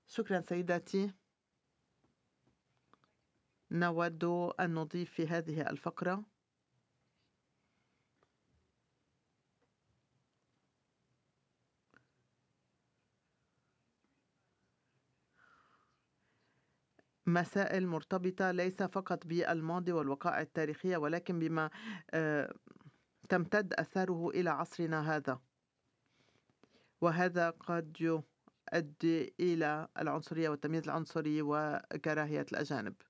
شكرا سيداتي. نود أن نضيف في هذه الفقرة مسائل مرتبطة ليس فقط بالماضي والوقائع التاريخية، ولكن بما تمتد أثاره إلى عصرنا هذا، وهذا قد يؤدي إلى العنصرية والتمييز العنصري وكراهية الأجانب.